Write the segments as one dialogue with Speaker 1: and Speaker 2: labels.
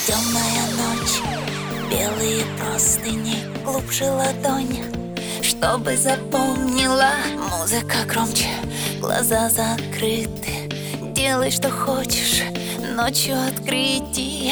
Speaker 1: Темная ночь, белые простыни, глубже ладонь, чтобы запомнила. Музыка громче, глаза закрыты. Делай, что хочешь, ночью открытие.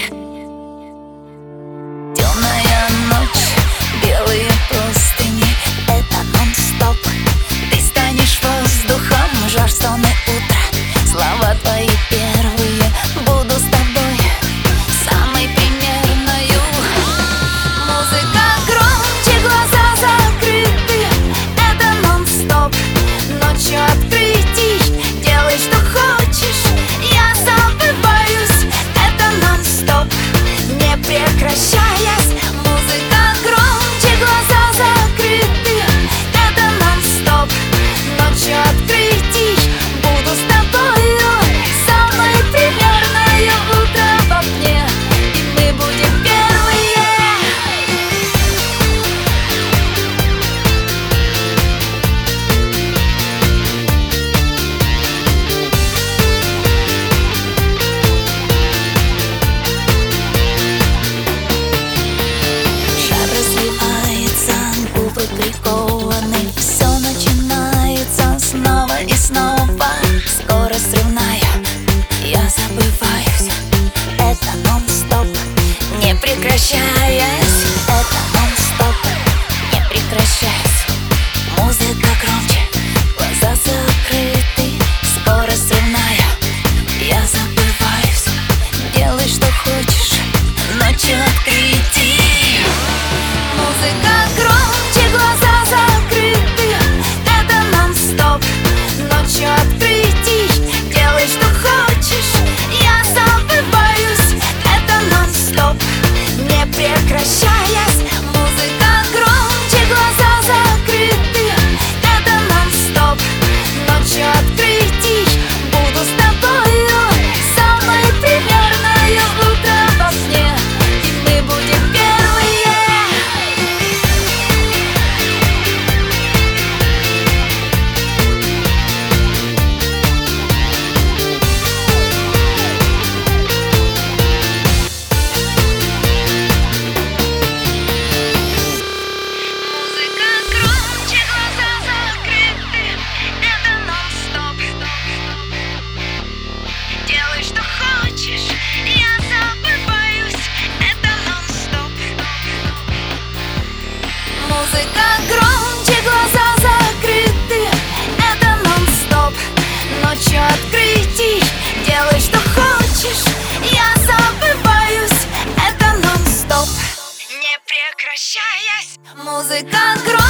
Speaker 1: Темная ночь, белые простыни, это нон-стоп. Ты станешь воздухом, жар сон и утро. Слова твои первые, буду с тобой самой примерною. Музыка громче, глаза закрыты, это нон-стоп. Ночью открытий, делай, что хочешь, я забываюсь. Это нон-стоп, не прекращаясь. Музыка громче, глаза закрыты, это нон-стоп. Ночью открытий, буду с тобою самой примерной. Утро в окне, и мы будем первые. Шар разливается, губы прикованы. Все начинается снова и снова. Скорость взрывная, я забываюсь. Это нон-стоп, не прекращаясь. Это нон-стоп, не прекращаясь. Музыка громче, глаза закрыты. Скорость взрывная, я забываюсь. Делай, что хочешь, ночью открытий. Музыка громче, глаза закрыты, это нон-стоп. Ночью открытий, делай, что хочешь, я забываюсь. Это нон-стоп, не прекращаясь. Музыка громче, глаза закрыты, это нон-стоп. Ночью открытий, буду с тобою самой примерной. Утро в окне, и мы будем первые. Музыка громче, глаза закрыты, это нон-стоп. Делай, что хочешь, я забываюсь. Это нон-стоп. Музыка громче, глаза закрыты, это нон-стоп. Ночью открытий, делай, что хочешь, я забываюсь. Это нон-стоп, не прекращаясь. Музыка громче.